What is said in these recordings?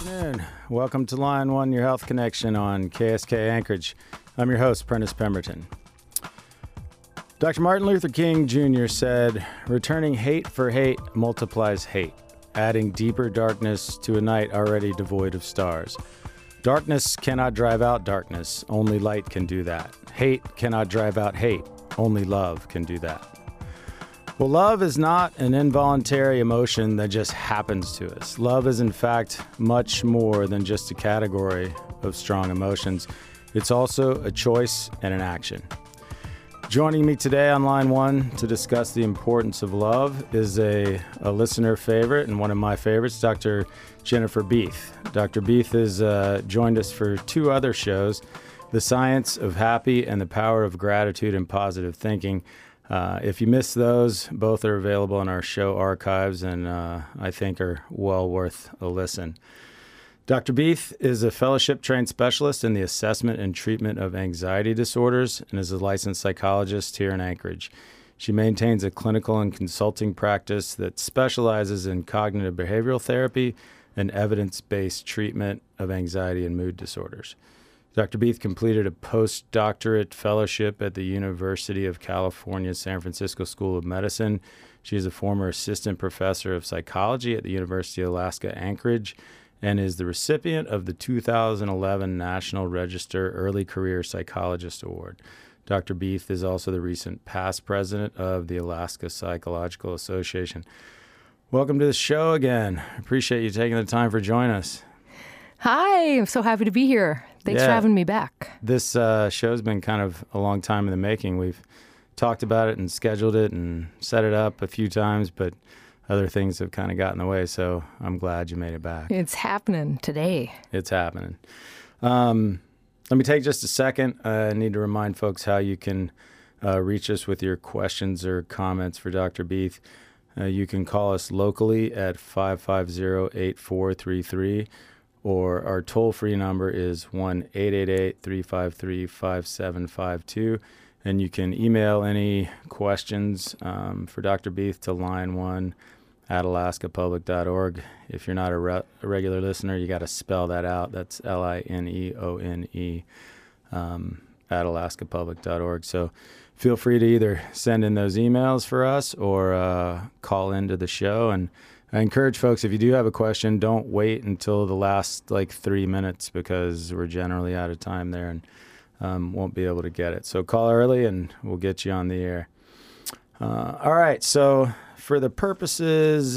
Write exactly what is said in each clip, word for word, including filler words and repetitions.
afternoon. Welcome to Line One, your health connection on K S K Anchorage. I'm your host, Prentice Pemberton. Doctor Martin Luther King Junior said, "Returning hate for hate multiplies hate, adding deeper darkness to a night already devoid of stars. Darkness cannot drive out darkness. Only light can do that. Hate cannot drive out hate. Only love can do that." Well, love is not an involuntary emotion that just happens to us. Love is, in fact, much more than just a category of strong emotions. It's also a choice and an action. Joining me today on Line One to discuss the importance of love is a, a listener favorite and one of my favorites, Doctor Jennifer Beith. Doctor Beith has uh, joined us for two other shows, The Science of Happy and The Power of Gratitude and Positive Thinking. Uh, if you missed those, both are available in our show archives and uh, I think are well worth a listen. Doctor Beith is a fellowship-trained specialist in the assessment and treatment of anxiety disorders and is a licensed psychologist here in Anchorage. She maintains a clinical and consulting practice that specializes in cognitive behavioral therapy and evidence-based treatment of anxiety and mood disorders. Doctor Beith completed a postdoctorate fellowship at the University of California, San Francisco School of Medicine. She is a former assistant professor of psychology at the University of Alaska Anchorage and is the recipient of the two thousand eleven National Register Early Career Psychologist Award. Doctor Beith is also the recent past president of the Alaska Psychological Association. Welcome to the show again. Appreciate you taking the time for joining us. Hi, I'm so happy to be here. Thanks yeah, for having me back. This uh, show's been kind of a long time in the making. We've talked about it and scheduled it and set it up a few times, but other things have kind of gotten in the way, so I'm glad you made it back. It's happening today. It's happening. Um, let me take just a second. I need to remind folks how you can uh, reach us with your questions or comments for Doctor Beith. Uh, you can call us locally at five five zero, eight four three three, or our toll-free number is one eight eight eight, three five three, five seven five two. And you can email any questions um, for Doctor Beith to line one at alaska public dot org. If you're not a, re- a regular listener, you got to spell that out. That's L I N E O N E um, at alaska public dot org. So feel free to either send in those emails for us or uh, call into the show. And I encourage folks, if you do have a question, don't wait until the last like three minutes because we're generally out of time there and um, won't be able to get it. So call early and we'll get you on the air. Uh, all right. So for the purposes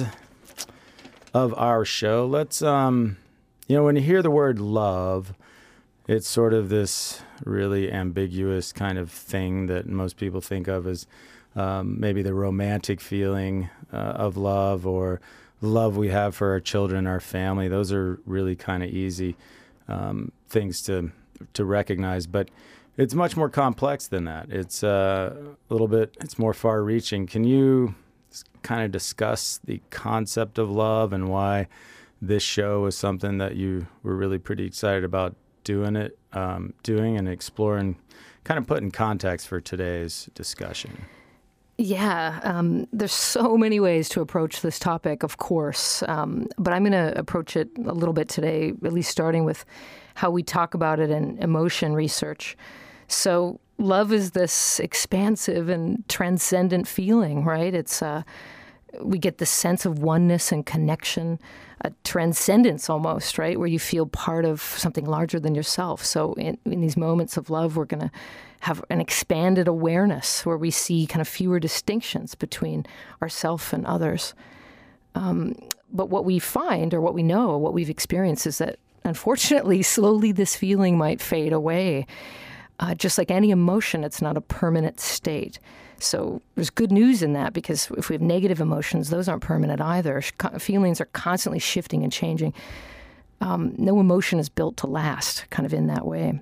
of our show, let's, um, you know, when you hear the word love, it's sort of this really ambiguous kind of thing that most people think of as um, maybe the romantic feeling uh, of love or love we have for our children, our family. Those are really kind of easy um, things to to recognize, but it's much more complex than that. It's uh, a little bit, it's more far-reaching. Can you kind of discuss the concept of love and why this show was something that you were really pretty excited about doing it, um, doing and exploring, kind of put in context for today's discussion? Yeah, um, there's so many ways to approach this topic, of course, um, but I'm going to approach it a little bit today, at least starting with how we talk about it in emotion research. So love is this expansive and transcendent feeling, right? It's uh, we get this sense of oneness and connection, a transcendence almost, right, where you feel part of something larger than yourself. So in, in these moments of love, we're going to have an expanded awareness where we see kind of fewer distinctions between ourself and others. Um, but what we find, or what we know, what we've experienced, is that unfortunately, slowly this feeling might fade away. Uh, just like any emotion, it's not a permanent state. So there's good news in that, because if we have negative emotions, those aren't permanent either. Feelings are constantly shifting and changing. Um, no emotion is built to last, kind of in that way.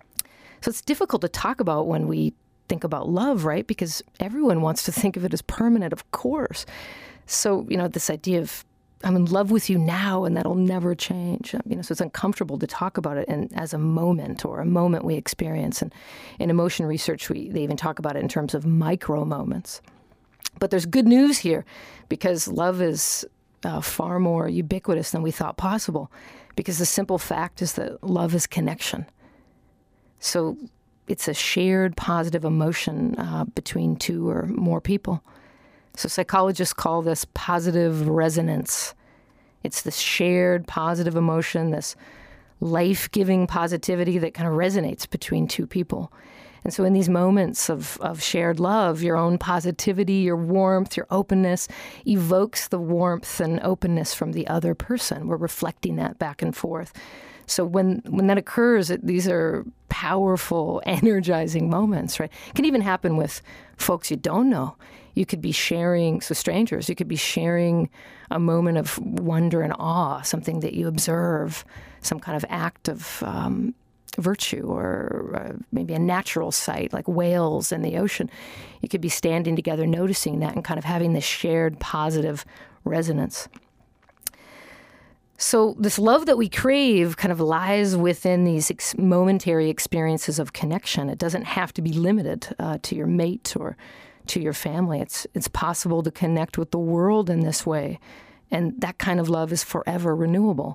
So it's difficult to talk about when we think about love, right? Because everyone wants to think of it as permanent, of course. So, you know, this idea of I'm in love with you now and that'll never change. You know, so it's uncomfortable to talk about it in, as a moment or a moment we experience. And in emotion research, we, they even talk about it in terms of micro moments. But there's good news here, because love is uh, far more ubiquitous than we thought possible, because the simple fact is that love is connection. So it's a shared positive emotion uh, between two or more people. So psychologists call this positive resonance. It's this shared positive emotion, this life-giving positivity that kind of resonates between two people. And so in these moments of, of shared love, your own positivity, your warmth, your openness evokes the warmth and openness from the other person. We're reflecting that back and forth. So when when that occurs, it, these are powerful, energizing moments, right? It can even happen with folks you don't know. You could be sharing, so strangers, you could be sharing a moment of wonder and awe, something that you observe, some kind of act of um, virtue, or uh, maybe a natural sight like whales in the ocean. You could be standing together, noticing that, and kind of having this shared positive resonance. So this love that we crave kind of lies within these ex- momentary experiences of connection. It doesn't have to be limited uh, to your mate or to your family. It's it's possible to connect with the world in this way, and that kind of love is forever renewable.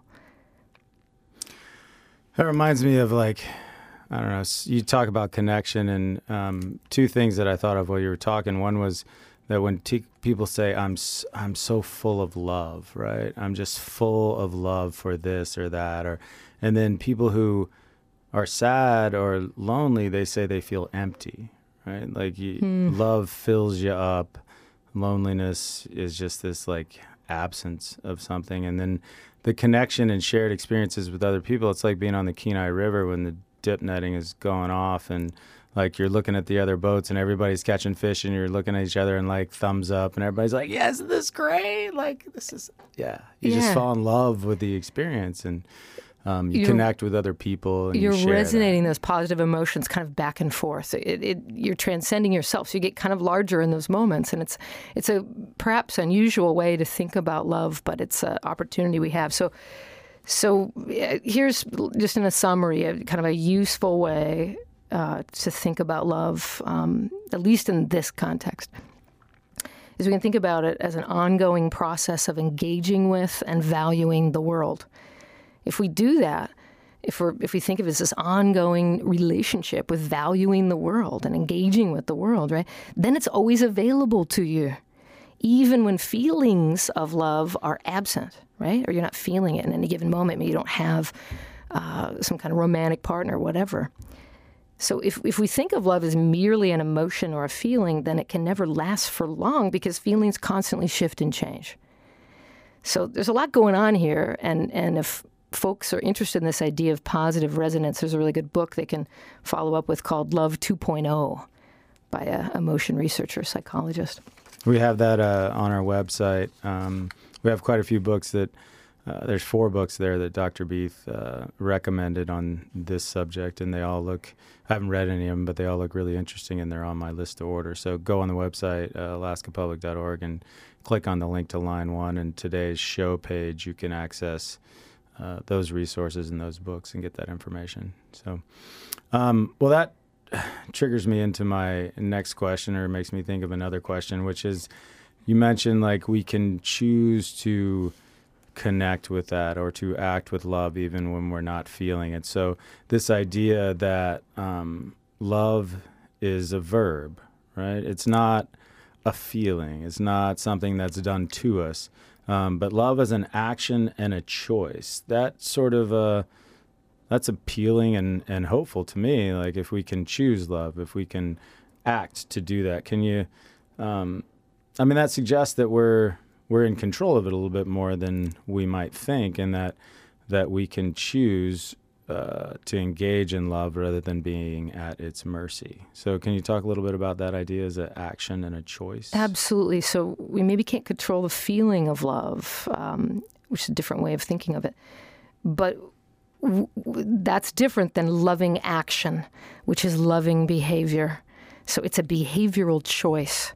That reminds me of, like, I don't know, you talk about connection, and um, two things that I thought of while you were talking. One was that when t- people say, I'm I'm so full of love, right? I'm just full of love for this or that. or And then people who are sad or lonely, they say they feel empty, right? Like you, hmm. love fills you up. Loneliness is just this, like, absence of something. And then the connection and shared experiences with other people, it's like being on the Kenai River when the dip netting is going off, and like you're looking at the other boats and everybody's catching fish, and you're looking at each other and like thumbs up, and everybody's like, yes, this is great. Like, this is, yeah. You yeah. just fall in love with the experience, and um, you you're, connect with other people. And you're you share resonating that. Those positive emotions kind of back and forth. It, it, you're transcending yourself. So you get kind of larger in those moments. And it's it's a perhaps unusual way to think about love, but it's an opportunity we have. So so here's just in a summary, a, kind of a useful way uh, to think about love, um, at least in this context, is we can think about it as an ongoing process of engaging with and valuing the world. If we do that, if we if we think of it as this ongoing relationship with valuing the world and engaging with the world, right, then it's always available to you, even when feelings of love are absent, right, or you're not feeling it in any given moment. Maybe you don't have uh, some kind of romantic partner, whatever. So if if we think of love as merely an emotion or a feeling, then it can never last for long, because feelings constantly shift and change. So there's a lot going on here, and and if folks are interested in this idea of positive resonance, there's a really good book they can follow up with called Love two point oh by a emotion researcher, psychologist. We have that uh, on our website. Um, we have quite a few books that, uh, there's four books there that Doctor Beeth uh, recommended on this subject, and they all look, I haven't read any of them, but they all look really interesting, and they're on my list to order. So go on the website, uh, alaska public dot org, and click on the link to line one, and today's show page, you can access Uh, those resources and those books and get that information. So, um, well, that triggers me into my next question, or makes me think of another question, which is, you mentioned like we can choose to connect with that or to act with love even when we're not feeling it. So this idea that um, love is a verb, right? It's not a feeling. It's not something that's done to us. Um, but love as an action and a choice, that sort of, uh, that's appealing and, and hopeful to me. Like, if we can choose love, if we can act to do that, can you, um, I mean, that suggests that we're, we're in control of it a little bit more than we might think, and that, that we can choose uh, to engage in love rather than being at its mercy. So can you talk a little bit about that idea as an action and a choice? Absolutely. So we maybe can't control the feeling of love, um, which is a different way of thinking of it. But w- w- that's different than loving action, which is loving behavior. So it's a behavioral choice.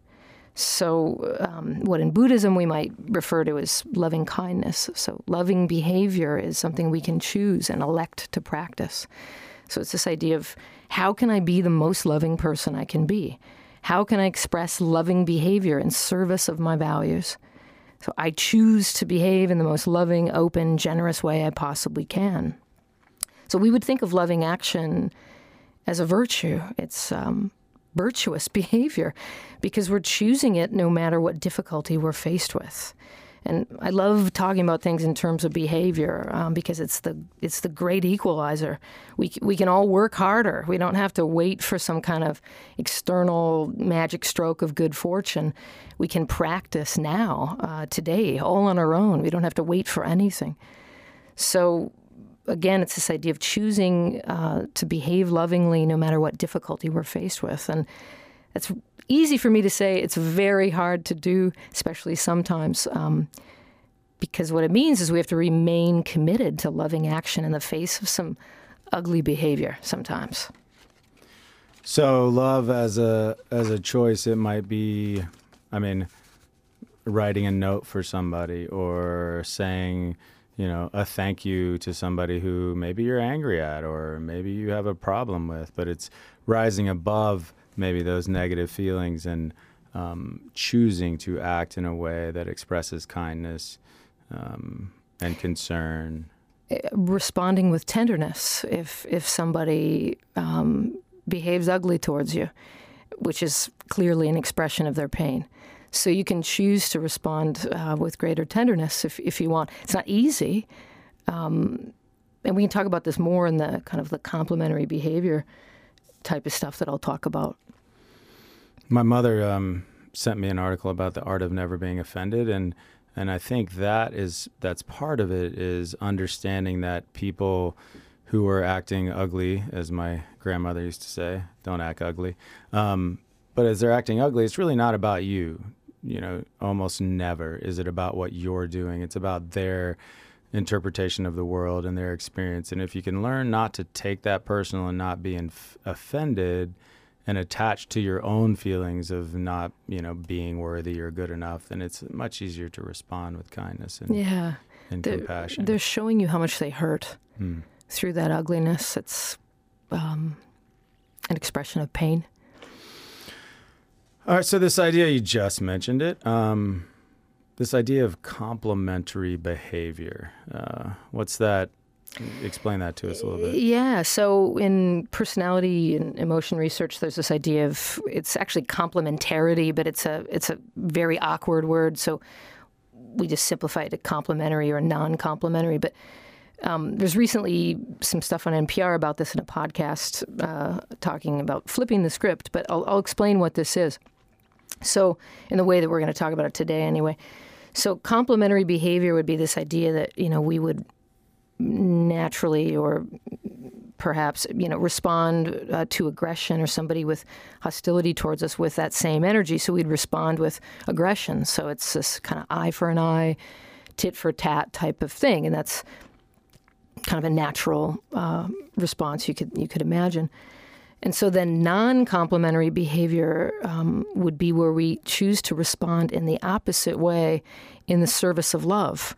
So um, what in Buddhism we might refer to as loving kindness. So loving behavior is something we can choose and elect to practice. So it's this idea of, how can I be the most loving person I can be? How can I express loving behavior in service of my values? So I choose to behave in the most loving, open, generous way I possibly can. So we would think of loving action as a virtue. It's um, virtuous behavior because we're choosing it no matter what difficulty we're faced with. And I love talking about things in terms of behavior um, because it's the it's the great equalizer. We we can all work harder. We don't have to wait for some kind of external magic stroke of good fortune. We can practice now, uh, today, all on our own. We don't have to wait for anything. So again, it's this idea of choosing uh, to behave lovingly no matter what difficulty we're faced with. And it's easy for me to say. It's very hard to do, especially sometimes, um, because what it means is we have to remain committed to loving action in the face of some ugly behavior sometimes. So love as a as a choice, it might be, I mean, writing a note for somebody or saying, you know, a thank you to somebody who maybe you're angry at or maybe you have a problem with, but it's rising above maybe those negative feelings and um, choosing to act in a way that expresses kindness um, and concern. Responding with tenderness if if somebody um, behaves ugly towards you, which is clearly an expression of their pain. So you can choose to respond uh, with greater tenderness if, if you want. It's not easy. Um, and we can talk about this more in the kind of the complementary behavior type of stuff that I'll talk about. My mother um, sent me an article about the art of never being offended, and and I think that is that's part of it is understanding that people who are acting ugly, as my grandmother used to say, don't act ugly. Um, but as they're acting ugly, it's really not about you. You know, almost never is it about what you're doing. It's about their interpretation of the world and their experience. And if you can learn not to take that personal and not be inf- offended and attached to your own feelings of not, you know, being worthy or good enough, then it's much easier to respond with kindness and, yeah. and they're, compassion. They're showing you how much they hurt Hmm. through that ugliness. It's um, an expression of pain. All right, so this idea, you just mentioned it, um, this idea of complementary behavior. Uh, what's that? Explain that to us a little bit. Yeah, so in personality and emotion research, there's this idea of, it's actually complementarity, but it's a it's a very awkward word, so we just simplify it to complementary or non-complementary. But um, there's recently some stuff on N P R about this in a podcast uh, talking about flipping the script, but I'll, I'll explain what this is. So in the way that we're going to talk about it today anyway. So complementary behavior would be this idea that, you know, we would naturally or perhaps, you know, respond uh, to aggression or somebody with hostility towards us with that same energy. So we'd respond with aggression. So it's this kind of eye for an eye, tit for tat type of thing. And that's kind of a natural uh, response you could you could imagine. And so then non-complementary behavior um, would be where we choose to respond in the opposite way in the service of love.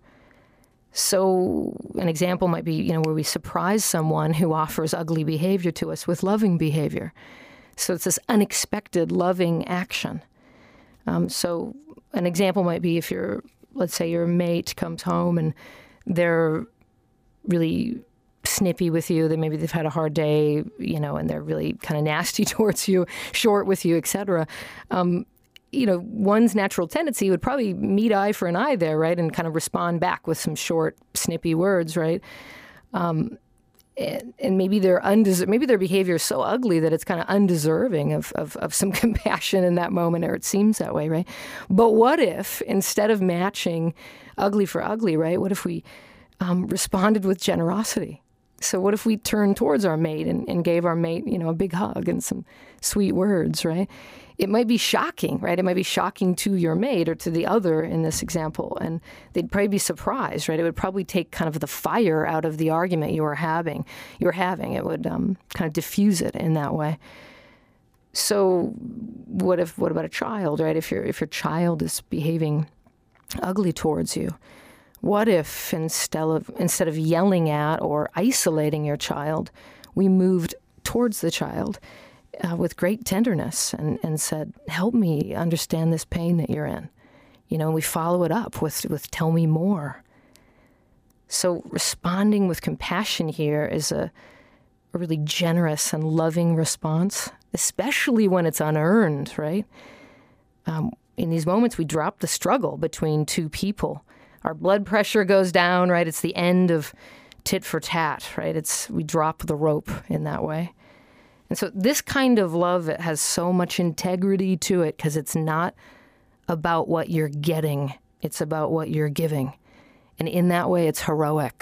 So an example might be, you know, where we surprise someone who offers ugly behavior to us with loving behavior. So it's this unexpected loving action. Um, so an example might be if you're, let's say your mate comes home and they're really snippy with you, that maybe they've had a hard day, you know, and they're really kind of nasty towards you, short with you, et cetera. Um, you know, one's natural tendency would probably meet eye for an eye there, right, and kind of respond back with some short, snippy words, right? Um, and, and maybe their undeser- maybe their behavior is so ugly that it's kind of undeserving of, of of some compassion in that moment, or it seems that way, right? But what if instead of matching ugly for ugly, right? What if we um, responded with generosity? So what if we turned towards our mate and, and gave our mate, you know, a big hug and some sweet words, right? It might be shocking, right? It might be shocking to your mate or to the other in this example, and they'd probably be surprised, right? It would probably take kind of the fire out of the argument you were having. You were having. It would um, kind of diffuse it in that way. So what if? What about a child, right? If your if your child is behaving ugly towards you, what if instead of instead of yelling at or isolating your child, we moved towards the child uh, with great tenderness and, and said, help me understand this pain that you're in. You know, and we follow it up with, with tell me more. So responding with compassion here is a, a really generous and loving response, especially when it's unearned, right? Um, in these moments, we drop the struggle between two people. Our blood pressure goes down, right? It's the end of tit for tat, right? It's we drop the rope in that way. And so this kind of love, it has so much integrity to it because it's not about what you're getting. It's about what you're giving. And in that way, it's heroic.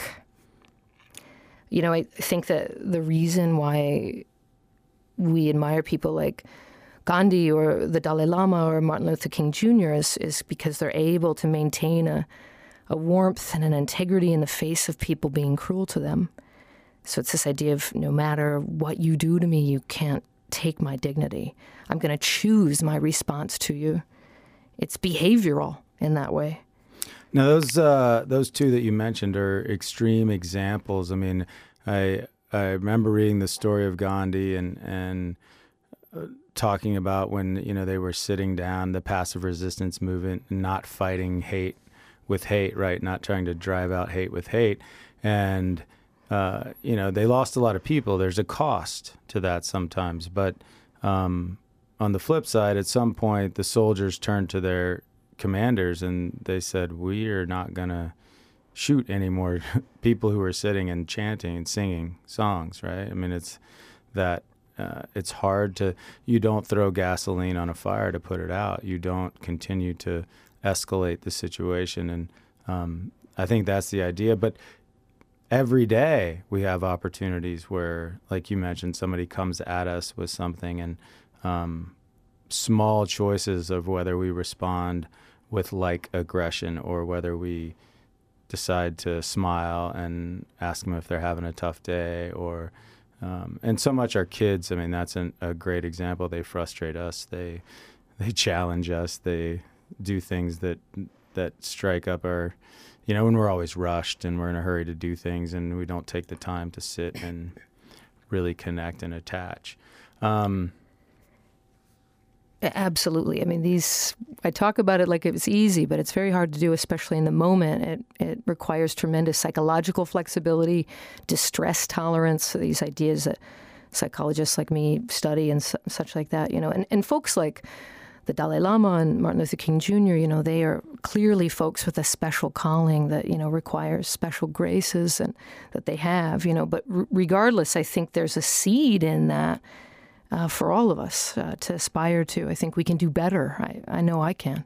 You know, I think that the reason why we admire people like Gandhi or the Dalai Lama or Martin Luther King Junior is, is because they're able to maintain a, a warmth and an integrity in the face of people being cruel to them. So it's this idea of no matter what you do to me, you can't take my dignity. I'm going to choose my response to you. It's behavioral in that way. Now, those uh, those two that you mentioned are extreme examples. I mean, I I remember reading the story of Gandhi and and uh, talking about when, you know, they were sitting down, the passive resistance movement, not fighting hate with hate, right? Not trying to drive out hate with hate. And, uh, you know, they lost a lot of people. There's a cost to that sometimes. But um, on the flip side, at some point, the soldiers turned to their commanders and they said, we are not going to shoot any more people who are sitting and chanting and singing songs, right? I mean, it's that uh, it's hard to, you don't throw gasoline on a fire to put it out. You don't continue to escalate the situation. And um, I think that's the idea. But every day we have opportunities where, like you mentioned, somebody comes at us with something, and um, small choices of whether we respond with like aggression or whether we decide to smile and ask them if they're having a tough day, or um, and so much our kids, I mean, that's an, a great example. They frustrate us. They they challenge us. They do things that that strike up our, you know, when we're always rushed and we're in a hurry to do things and we don't take the time to sit and really connect and attach. Um, Absolutely. I mean, these, I talk about it like it was easy, but it's very hard to do, especially in the moment. It it requires tremendous psychological flexibility, distress tolerance, these ideas that psychologists like me study and su- such like that, you know, and, and folks like the Dalai Lama and Martin Luther King Junior, you know, they are clearly folks with a special calling that, you know, requires special graces and that they have, you know, but r- regardless, I think there's a seed in that Uh, for all of us uh, to aspire to. I think we can do better. I, I know I can.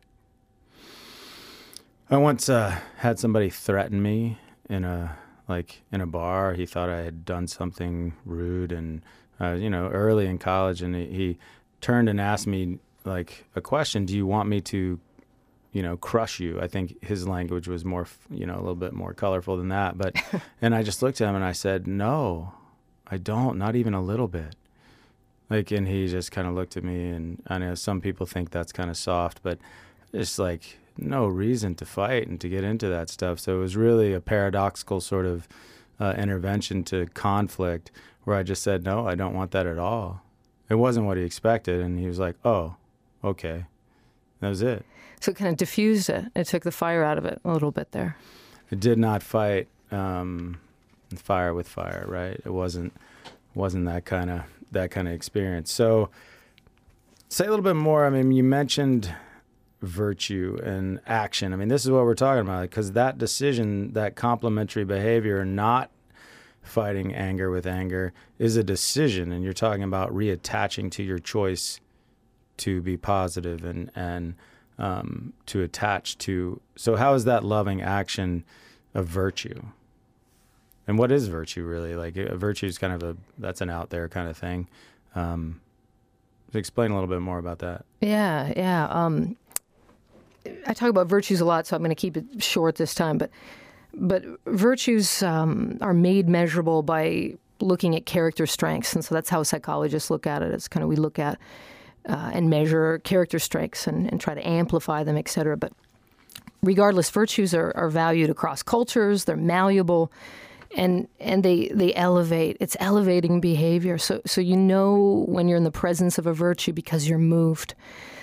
I once uh, had somebody threaten me in a like in a bar. He thought I had done something rude, and uh, you know, early in college, and he, he turned and asked me like a question: "Do you want me to, you know, crush you?" I think his language was more, you know, a little bit more colorful than that. But and I just looked at him and I said, "No, I don't. Not even a little bit." Like, and he just kind of looked at me, and I know some people think that's kind of soft, but it's like no reason to fight and to get into that stuff. So it was really a paradoxical sort of uh, intervention to conflict where I just said, no, I don't want that at all. It wasn't what he expected. And he was like, oh, okay. That was it. So it kind of diffused it. It took the fire out of it a little bit there. It did not fight um, fire with fire, right? It wasn't wasn't that kind of that kind of experience. So say a little bit more. I mean, you mentioned virtue and action. I mean, this is what we're talking about, because that decision, that complementary behavior, not fighting anger with anger, is a decision. And you're talking about reattaching to your choice to be positive and, and um, to attach to. So how is that loving action a virtue? And what is virtue really? Like, a virtue is kind of a, that's an out there kind of thing. Um, explain a little bit more about that. Yeah, yeah. Um, I talk about virtues a lot, so I'm going to keep it short this time. But but virtues um, are made measurable by looking at character strengths. And so that's how psychologists look at it. It's kind of, we look at uh, and measure character strengths and, and try to amplify them, et cetera. But regardless, virtues are, are valued across cultures. They're malleable. And and they, they elevate. It's elevating behavior. So so you know when you're in the presence of a virtue because you're moved.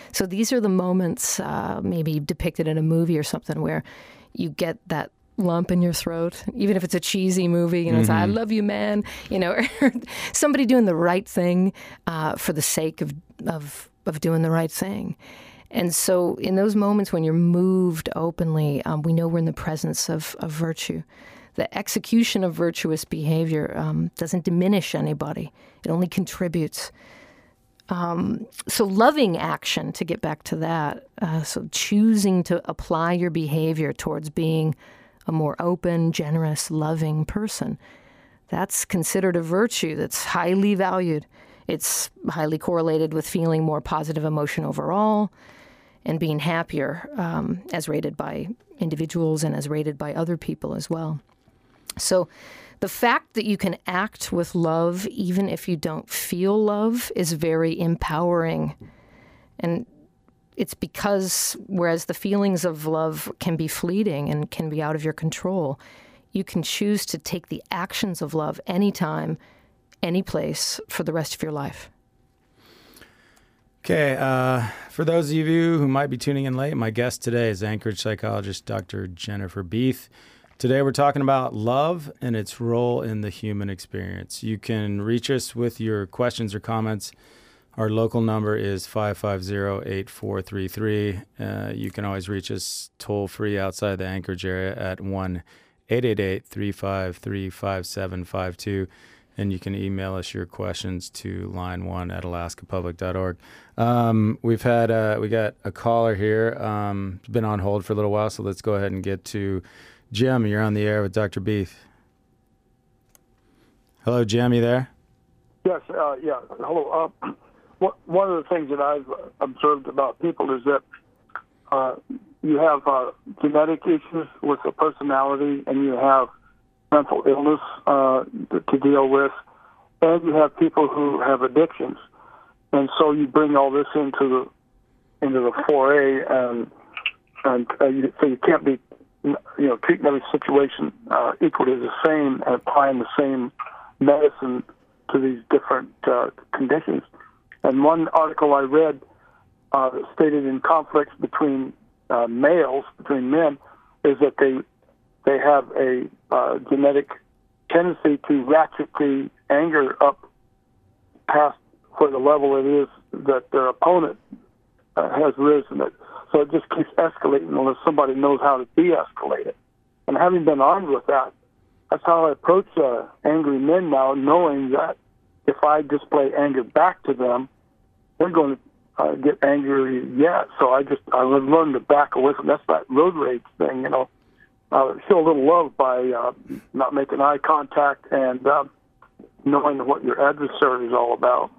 So these are the moments, uh, maybe depicted in a movie or something, where you get that lump in your throat, even if it's a cheesy movie, you know, it's, I love you, man, you know, or somebody doing the right thing uh, for the sake of, of, of doing the right thing. And so in those moments when you're moved openly, um, we know we're in the presence of, of virtue. The execution of virtuous behavior um, doesn't diminish anybody. It only contributes. Um, so loving action, to get back to that, uh, so choosing to apply your behavior towards being a more open, generous, loving person, that's considered a virtue that's highly valued. It's highly correlated with feeling more positive emotion overall and being happier, um, as rated by individuals and as rated by other people as well. So the fact that you can act with love even if you don't feel love is very empowering. And it's because whereas the feelings of love can be fleeting and can be out of your control, you can choose to take the actions of love anytime, any place for the rest of your life. Okay, uh, for those of you who might be tuning in late, my guest today is Anchorage psychologist Doctor Jennifer Beith. Today we're talking about love and its role in the human experience. You can reach us with your questions or comments. Our local number is five five zero, eight four three three. Uh, you can always reach us toll-free outside the Anchorage area at one eight eight eight, three five three, five seven five two. And you can email us your questions to line one at alaska public dot org. Um, we've had, uh, we got a caller here. Um, it's been on hold for a little while, so let's go ahead and get to Jim. You're on the air with Doctor Beith. Hello, Jim, you there? Yes, uh, yeah. Hello. Uh, one of the things that I've observed about people is that uh, you have uh, genetic issues with the personality, and you have mental illness uh, to deal with, and you have people who have addictions, and so you bring all this into the into the foray, and and uh, you, so you can't be, you know, treating every situation uh, equally the same and applying the same medicine to these different uh, conditions. And one article I read uh, stated in conflicts between uh, males, between men, is that they they have a uh, genetic tendency to ratchet the anger up past for the level it is that their opponent uh, has risen it. So it just keeps escalating unless somebody knows how to de-escalate it. And having been armed with that, that's how I approach uh, angry men now, knowing that if I display anger back to them, they're going to uh, get angry yet. So I just I learned to back away from that's that road rage thing, you know. Uh, show a little love by uh, not making eye contact and uh, knowing what your adversary is all about.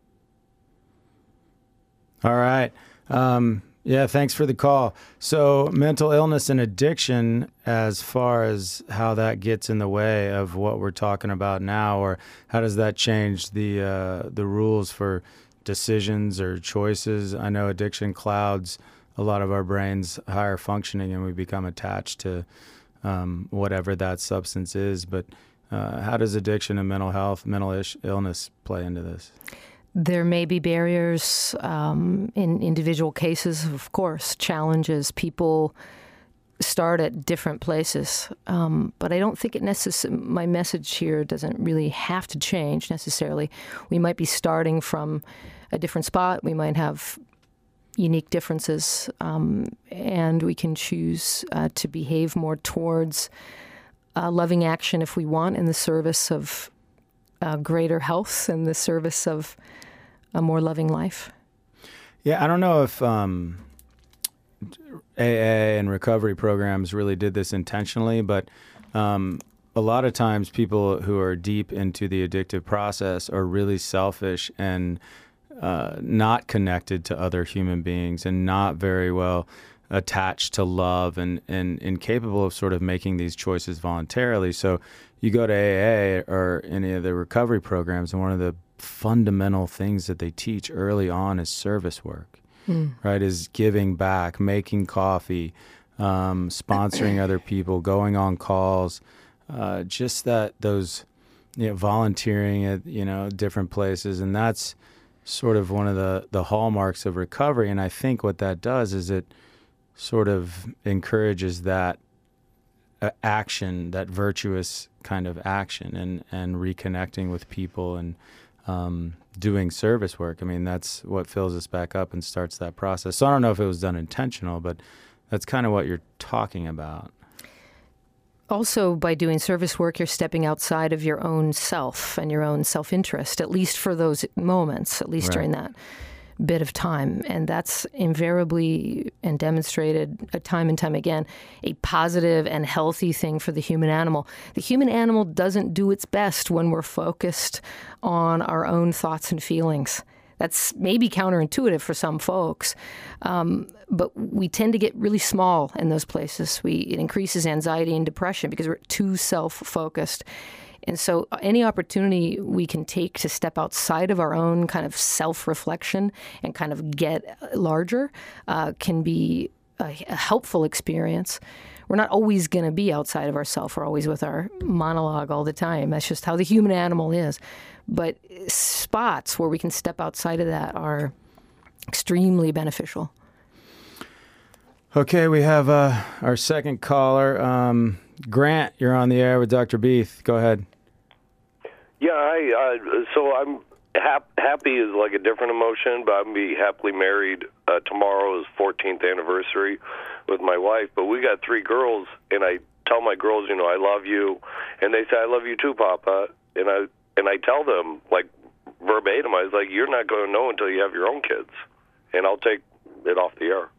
All right. Um, yeah, thanks for the call. So mental illness and addiction, as far as how that gets in the way of what we're talking about now, or how does that change the uh, the rules for decisions or choices? I know addiction clouds a lot of our brain's higher functioning, and we become attached to um, whatever that substance is. But uh, how does addiction and mental health, mental ish- illness play into this? There may be barriers um, in individual cases, of course, challenges. People start at different places, um, but I don't think it necess- my message here doesn't really have to change necessarily. We might be starting from a different spot. We might have unique differences, um, and we can choose uh, to behave more towards uh, loving action if we want, in the service of uh, greater health, in the service of a more loving life. Yeah, I don't know if um, A A and recovery programs really did this intentionally, but um, a lot of times people who are deep into the addictive process are really selfish and Uh, not connected to other human beings and not very well attached to love and, and incapable of sort of making these choices voluntarily. So you go to A A or any of the recovery programs, and one of the fundamental things that they teach early on is service work, mm. right? Is giving back, making coffee, um, sponsoring other people, going on calls, uh, just that those, you know, volunteering at, you know, different places. And that's, sort of one of the, the hallmarks of recovery. And I think what that does is it sort of encourages that uh, action, that virtuous kind of action, and, and reconnecting with people and um, doing service work. I mean, that's what fills us back up and starts that process. So I don't know if it was done intentional, but that's kind of what you're talking about. Also, by doing service work, you're stepping outside of your own self and your own self-interest, at least for those moments, at least Right. during that bit of time. And that's invariably and demonstrated uh, time and time again, a positive and healthy thing for the human animal. The human animal doesn't do its best when we're focused on our own thoughts and feelings. That's maybe counterintuitive for some folks, um, but we tend to get really small in those places. We it increases anxiety and depression because we're too self-focused. And so any opportunity we can take to step outside of our own kind of self-reflection and kind of get larger uh, can be a, a helpful experience. We're not always going to be outside of ourself. We're always with our monologue all the time. That's just how the human animal is. But spots where we can step outside of that are extremely beneficial. Okay, we have uh, our second caller. Um, Grant, you're on the air with Doctor Beeth. Go ahead. Yeah, I, uh, so I'm hap- happy is like a different emotion, but I'm be happily married. Uh, tomorrow is fourteenth anniversary with my wife, but we got three girls, and I tell my girls, you know, I love you, and they say, I love you too, Papa, and I and I tell them, like, verbatim, I was like, you're not going to know until you have your own kids, and I'll take it off the air.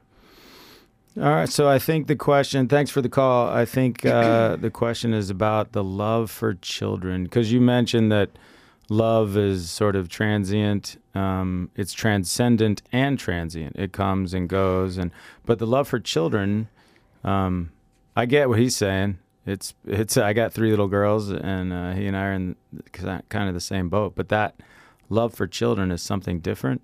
All right, so I think the question, thanks for the call. I think uh, the question is about the love for children, because you mentioned that love is sort of transient. Um, it's transcendent and transient. It comes and goes. And but the love for children, um, I get what he's saying. It's it's. I got three little girls, and uh, he and I are in kind of the same boat. But that love for children is something different.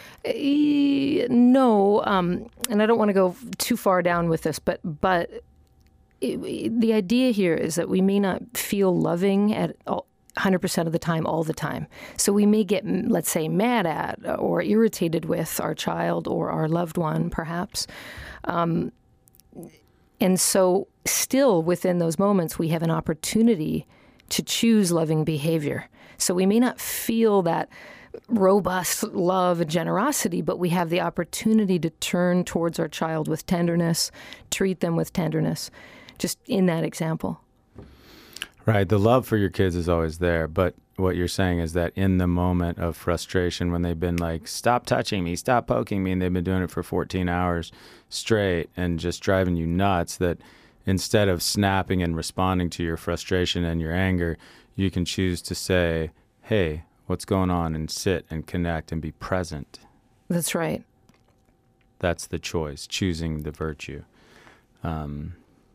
Uh, no, um, and I don't want to go too far down with this, but but it, the idea here is that we may not feel loving at all, one hundred percent of the time, all the time. So we may get, let's say, mad at or irritated with our child or our loved one, perhaps. Um, and so still within those moments, we have an opportunity to choose loving behavior. So we may not feel that robust love and generosity, but we have the opportunity to turn towards our child with tenderness, treat them with tenderness, just in that example. Right. The love for your kids is always there. But what you're saying is that in the moment of frustration, when they've been like, stop touching me, stop poking me, and they've been doing it for fourteen hours straight and just driving you nuts, that instead of snapping and responding to your frustration and your anger, you can choose to say, hey, what's going on, and sit and connect and be present. That's right. That's the choice, choosing the virtue. Um,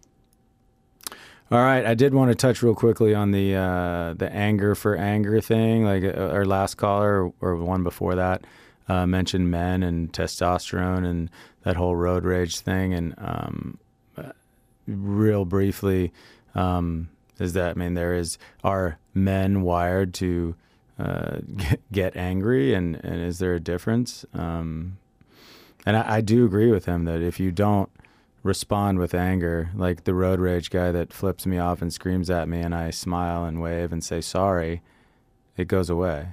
all right, I did want to touch real quickly on the uh, the anger for anger thing. Like uh, our last caller, or one before that, uh, mentioned men and testosterone and that whole road rage thing. And um, uh, real briefly, um, is that, I mean, there is, are men wired to uh, get, get angry, and, and is there a difference? Um, and I, I do agree with him that if you don't respond with anger, like the road rage guy that flips me off and screams at me and I smile and wave and say sorry, it goes away.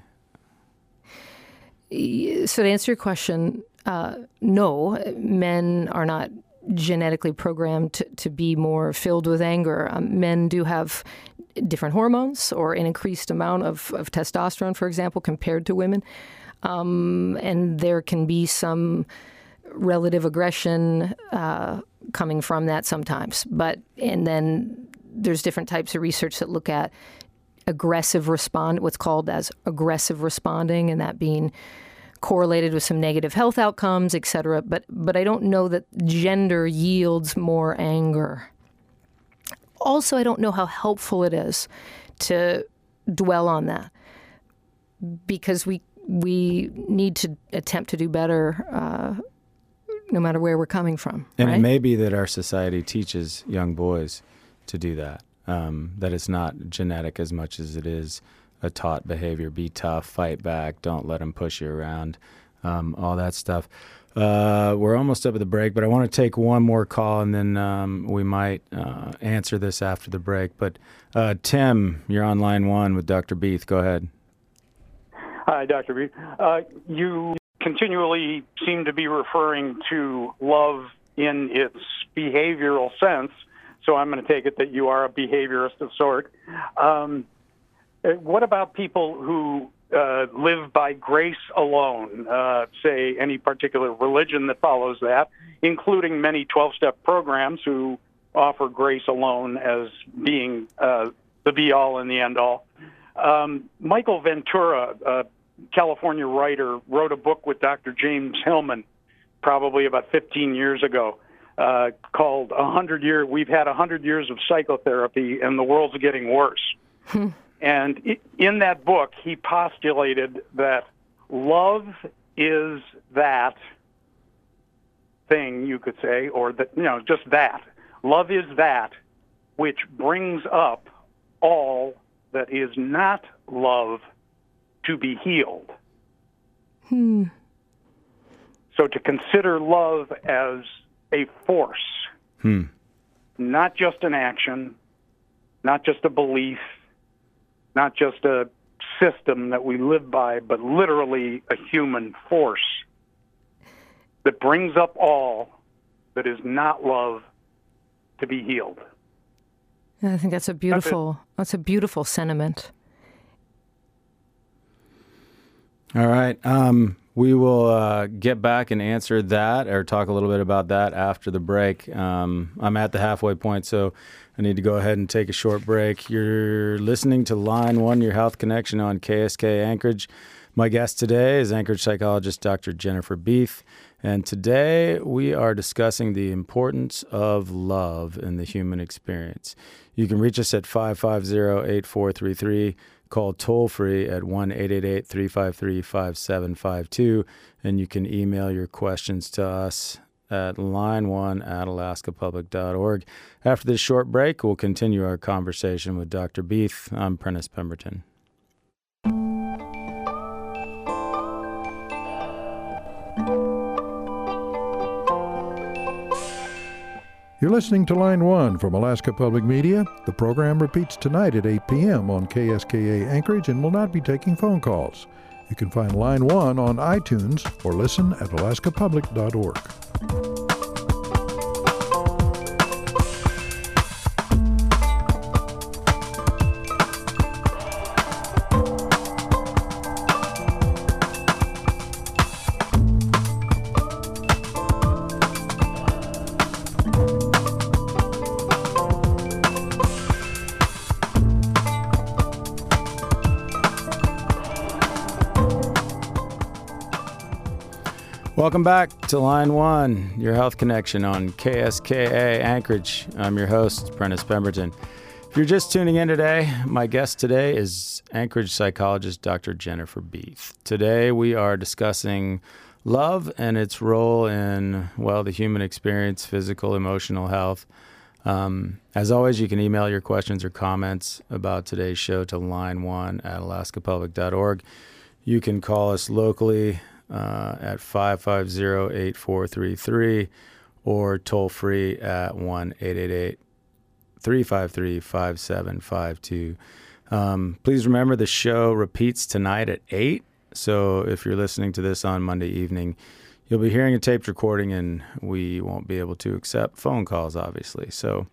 So to answer your question, uh, no, men are not genetically programmed to, to be more filled with anger. Um, men do have different hormones or an increased amount of, of testosterone, for example, compared to women. Um, and there can be some relative aggression uh, coming from that sometimes. But, and then there's different types of research that look at aggressive respond, what's called as aggressive responding, and that being correlated with some negative health outcomes, et cetera. But, but I don't know that gender yields more anger. Also, I don't know how helpful it is to dwell on that, because we we need to attempt to do better uh, no matter where we're coming from. And right? it may be that our society teaches young boys to do that, um, that it's not genetic as much as it is a taught behavior. Be tough, fight back, don't let them push you around, um, all that stuff. Uh, we're almost up at the break, but I want to take one more call, and then um, we might uh, answer this after the break. But uh, Tim, you're on line one with Doctor Beith. Go ahead. Hi, Doctor Beith. Uh, you continually seem to be referring to love in its behavioral sense, so I'm going to take it that you are a behaviorist of sort. Um, what about people who uh, live by grace alone, uh, say any particular religion that follows that, including many twelve-step programs who offer grace alone as being uh, the be-all and the end-all? Um, Michael Ventura, a California writer, wrote a book with Doctor James Hillman probably about fifteen years ago uh, called one hundred year, We've Had one hundred Years of Psychotherapy and the World's Getting Worse. And in that book, he postulated that love is that thing, you could say, or that, you know, just that. Love is that which brings up all that is not love to be healed. Hmm. So to consider love as a force, Hmm. not just an action, not just a belief, not just a system that we live by, but literally a human force that brings up all that is not love to be healed. I think that's a beautiful, that's, that's a beautiful sentiment. All right. Um, we will uh, get back and answer that or talk a little bit about that after the break. Um, I'm at the halfway point, so I need to go ahead and take a short break. You're listening to Line One, Your Health Connection on K S K Anchorage. My guest today is Anchorage psychologist Doctor Jennifer Beith, and today we are discussing the importance of love in the human experience. You can reach us at five five zero, eight four three three. Call toll-free at one eight eight eight, three five three, five seven five two, and you can email your questions to us at line one at alaska public dot org. After this short break, we'll continue our conversation with Doctor Beith. I'm Prentice Pemberton. You're listening to Line One from Alaska Public Media. The program repeats tonight at eight p.m. on K S K A Anchorage and will not be taking phone calls. You can find Line One on iTunes or listen at alaska public dot org. Welcome back to Line One, Your Health Connection on K S K A Anchorage. I'm your host, Prentice Pemberton. If you're just tuning in today, my guest today is Anchorage psychologist Doctor Jennifer Beith. Today we are discussing love and its role in, well, the human experience, physical, emotional health. Um, as always, you can email your questions or comments about today's show to line one at alaska public dot org. You can call us locally Uh, at five five zero, eight four three three or toll free at one eight eight eight, three five three, five seven five two. Um, please remember the show repeats tonight at eight. So if you're listening to this on Monday evening, you'll be hearing a taped recording and we won't be able to accept phone calls, obviously. So,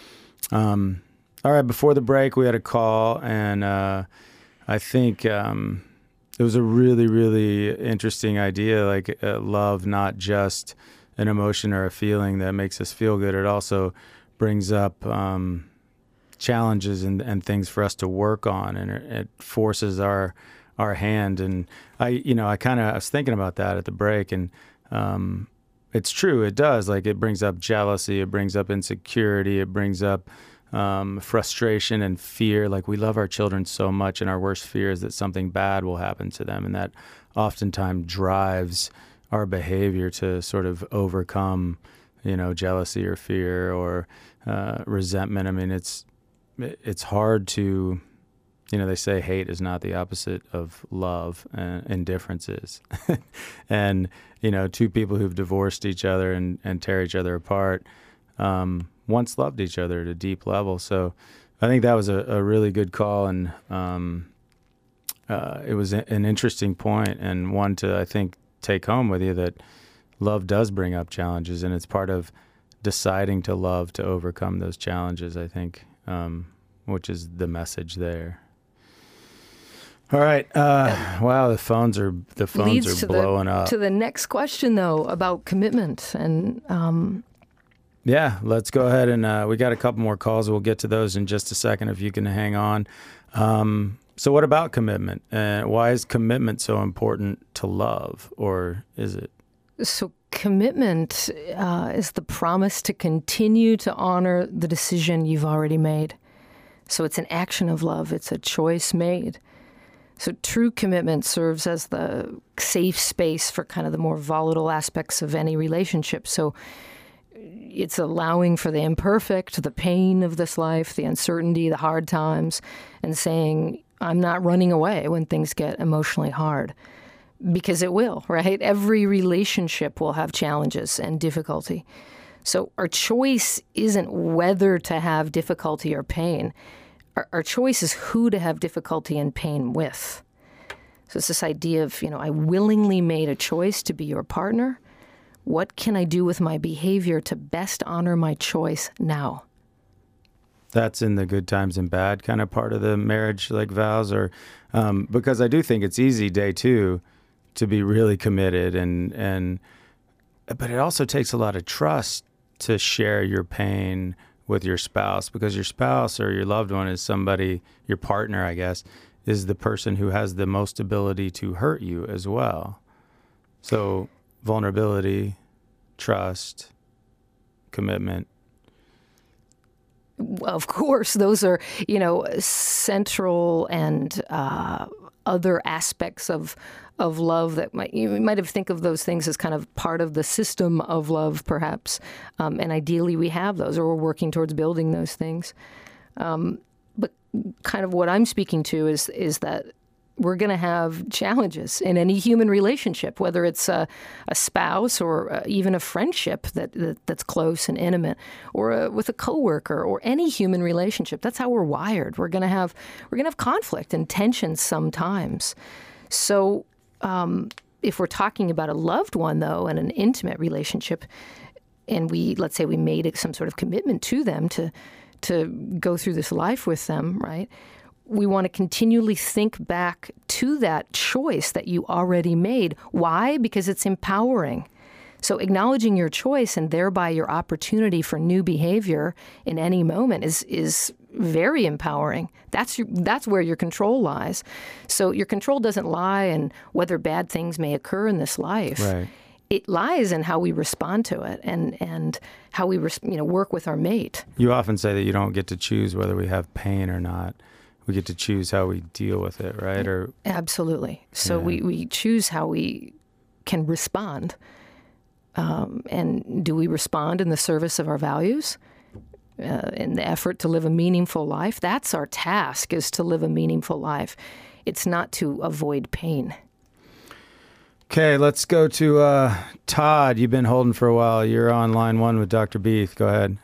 um, all right, before the break, we had a call and uh, I think... Um, It was a really, really interesting idea, like uh, love, not just an emotion or a feeling that makes us feel good. It also brings up um, challenges and, and things for us to work on, and it, it forces our our hand. And I, you know, I kind of I was thinking about that at the break, and um, it's true. It does. Like it brings up jealousy. It brings up insecurity. It brings up Um, frustration and fear. Like we love our children so much, and our worst fear is that something bad will happen to them, and that oftentimes drives our behavior to sort of overcome, you know, jealousy or fear or uh, resentment. I mean, it's it's hard to you know, they say hate is not the opposite of love, and indifference is. And, you know, two people who've divorced each other and, and tear each other apart um, once loved each other at a deep level. So I think that was a, a really good call, and um, uh, it was a, an interesting point, and one to, I think, take home with you, that love does bring up challenges, and it's part of deciding to love to overcome those challenges, I think, um, which is the message there. All right. Uh, wow, the phones are the phones Leads are to blowing the, up. To the next question, though, about commitment. And um, yeah, let's go ahead and uh, we got a couple more calls. We'll get to those in just a second if you can hang on. Um, so what about commitment? Uh, why is commitment so important to love, or is it? So commitment uh, is the promise to continue to honor the decision you've already made. So it's an action of love. It's a choice made. So true commitment serves as the safe space for kind of the more volatile aspects of any relationship. So it's allowing for the imperfect, the pain of this life, the uncertainty, the hard times, and saying, I'm not running away when things get emotionally hard. Because it will, right? Every relationship will have challenges and difficulty. So our choice isn't whether to have difficulty or pain. Our, our choice is who to have difficulty and pain with. So it's this idea of, you know, I willingly made a choice to be your partner. What can I do with my behavior to best honor my choice now? That's in the good times and bad kind of part of the marriage, like vows, or um, because I do think it's easy day two to be really committed, and and but it also takes a lot of trust to share your pain with your spouse, because your spouse or your loved one is somebody, your partner, I guess, is the person who has the most ability to hurt you as well. So vulnerability, trust, commitment. Of course, those are, you know, central and uh, other aspects of of love that might, you might have think of those things as kind of part of the system of love, perhaps. Um, and ideally, we have those, or we're working towards building those things. Um, but kind of what I'm speaking to is is that we're going to have challenges in any human relationship, whether it's a, a spouse or uh, even a friendship that, that that's close and intimate, or a, with a coworker, or any human relationship. That's how we're wired. We're going to have we're going to have conflict and tensions sometimes. So um, if we're talking about a loved one, though, and an intimate relationship, and we let's say we made some sort of commitment to them to to go through this life with them, right? We want to continually think back to that choice that you already made. Why? Because it's empowering. So acknowledging your choice and thereby your opportunity for new behavior in any moment is is very empowering. That's your, that's where your control lies. So your control doesn't lie in whether bad things may occur in this life. Right. It lies in how we respond to it and, and how we res, you know work with our mate. You often say that you don't get to choose whether we have pain or not. We get to choose how we deal with it, right? Or absolutely. So yeah. we, we choose how we can respond. Um, and do we respond in the service of our values, uh, in the effort to live a meaningful life? That's our task, is to live a meaningful life. It's not to avoid pain. Okay, let's go to uh, Todd. You've been holding for a while. You're on line one with Doctor Beeth. Go ahead.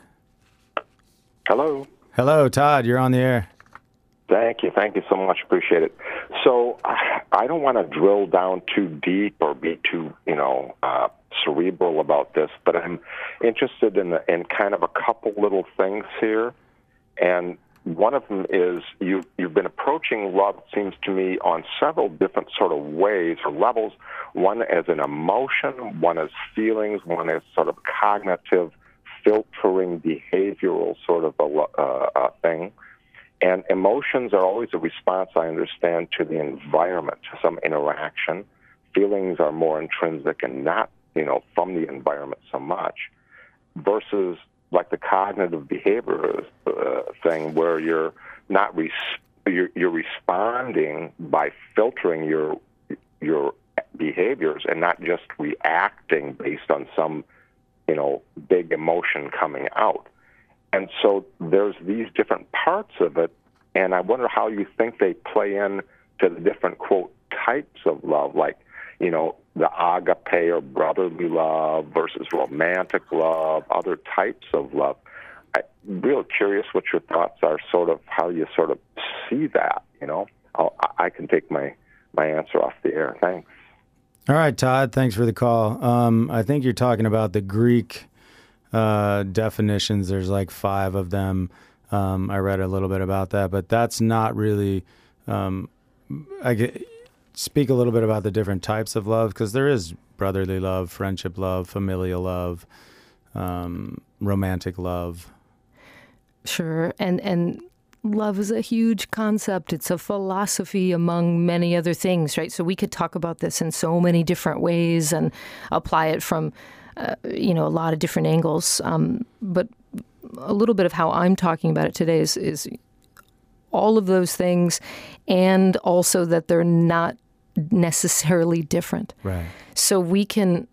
Hello. Hello, Todd. You're on the air. Thank you. Thank you so much. Appreciate it. So I don't want to drill down too deep or be too, you know, uh, cerebral about this, but I'm interested in, the, in kind of a couple little things here. And one of them is you, you've been approaching love, it seems to me, on several different sort of ways or levels. One as an emotion, one as feelings, one as sort of cognitive, filtering, behavioral sort of a, uh, a thing. And emotions are always a response, I understand, to the environment, to some interaction. Feelings are more intrinsic and not, you know, from the environment so much, versus like the cognitive behavior uh, thing where you're not res- you're, you're responding by filtering your your behaviors and not just reacting based on some, you know, big emotion coming out. And so there's these different parts of it and I wonder how you think they play in to the different, quote, types of love, like, you know, the agape or brotherly love versus romantic love, other types of love. I'm real curious what your thoughts are, sort of how you sort of see that, you know. I'll, I can take my, my answer off the air. Thanks. All right, Todd, thanks for the call. Um, I think you're talking about the Greek uh, definitions. There's like five of them. Um, I read a little bit about that, but that's not really, um, I get, speak a little bit about the different types of love, because there is brotherly love, friendship love, familial love, um, romantic love. Sure. And, and love is a huge concept. It's a philosophy among many other things, right? So we could talk about this in so many different ways and apply it from, uh, you know, a lot of different angles. Um, but a little bit of how I'm talking about it today is, is all of those things, and also that they're not necessarily different. Right. So we can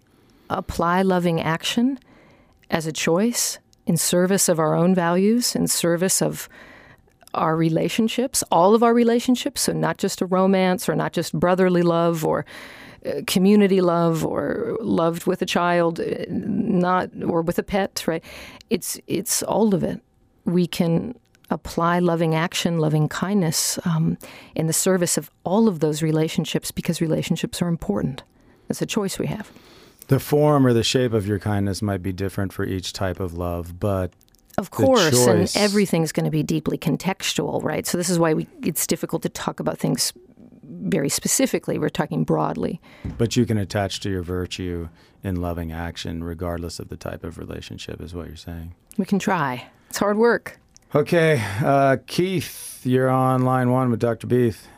apply loving action as a choice in service of our own values, in service of our relationships, all of our relationships, so not just a romance or not just brotherly love or uh, community love or loved with a child, not or with a pet, right? It's it's all of it. We can apply loving action, loving kindness um, in the service of all of those relationships, because relationships are important. It's a choice we have. The form or the shape of your kindness might be different for each type of love, but of course, choice... and everything's going to be deeply contextual, right? So this is why we, it's difficult to talk about things very specifically. We're talking broadly. But you can attach to your virtue in loving action regardless of the type of relationship, is what you're saying. We can try. It's hard work. Okay. Uh, Keith, you're on line one with Doctor Beeth.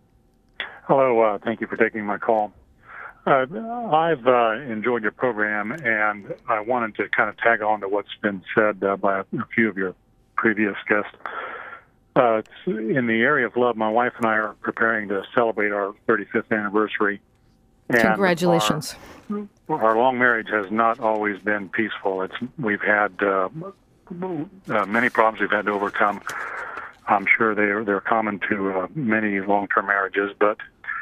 Hello. Uh, thank you for taking my call. Uh, I've uh, enjoyed your program, and I wanted to kind of tag on to what's been said uh, by a few of your previous guests. Uh, in the area of love, my wife and I are preparing to celebrate our thirty-fifth anniversary. And Congratulations. Our, our long marriage has not always been peaceful. It's we've had uh, uh, many problems we've had to overcome. I'm sure they're they're common to uh, many long-term marriages, but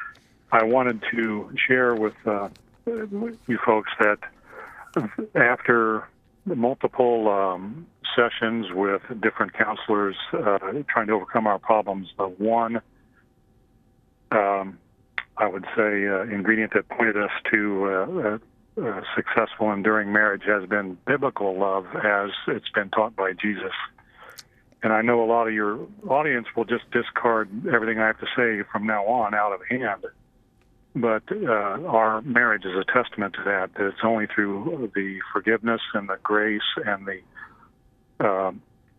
I wanted to share with uh, you folks that after multiple um, sessions with different counselors uh, trying to overcome our problems, the one, um, I would say, uh, ingredient that pointed us to uh, a, a successful, enduring marriage has been biblical love as it's been taught by Jesus. And I know a lot of your audience will just discard everything I have to say from now on out of hand. But uh, our marriage is a testament to that, that it's only through the forgiveness and the grace and the uh,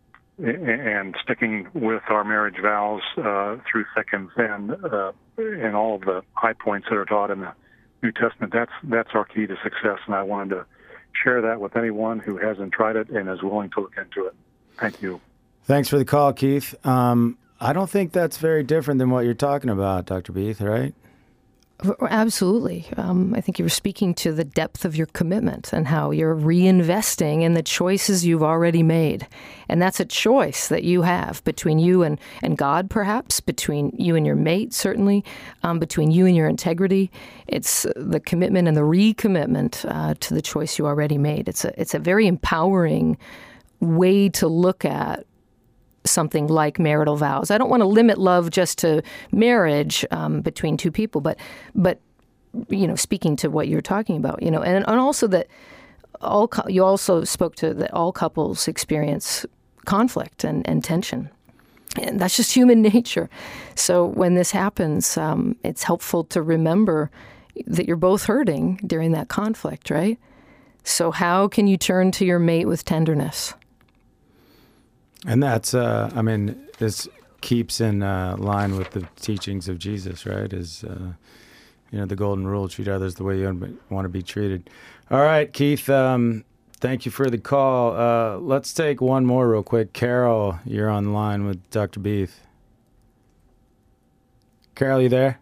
and sticking with our marriage vows uh, through thick and thin uh, and all of the high points that are taught in the New Testament. That's that's our key to success, and I wanted to share that with anyone who hasn't tried it and is willing to look into it. Thank you. Thanks for the call, Keith. Um, I don't think that's very different than what you're talking about, Doctor Beeth, right? Absolutely. Um, I think you were speaking to the depth of your commitment and how you're reinvesting in the choices you've already made. And that's a choice that you have between you and, and God, perhaps, between you and your mate, certainly, um, between you and your integrity. It's the commitment and the recommitment uh, to the choice you already made. It's a, it's a very empowering way to look at something like marital vows. I don't want to limit love just to marriage um, between two people, but, but you know, speaking to what you're talking about, you know, and, and also that all you also spoke to that all couples experience conflict and, and tension, and that's just human nature. So when this happens, um, it's helpful to remember that you're both hurting during that conflict, right? So how can you turn to your mate with tenderness? And that's, uh, I mean, this keeps in uh, line with the teachings of Jesus, right? Is, uh, you know, the golden rule, treat others the way you want to be treated. All right, Keith, um, thank you for the call. Uh, let's take one more real quick. Carol, you're on the line with Doctor Beeth. Carol, you there?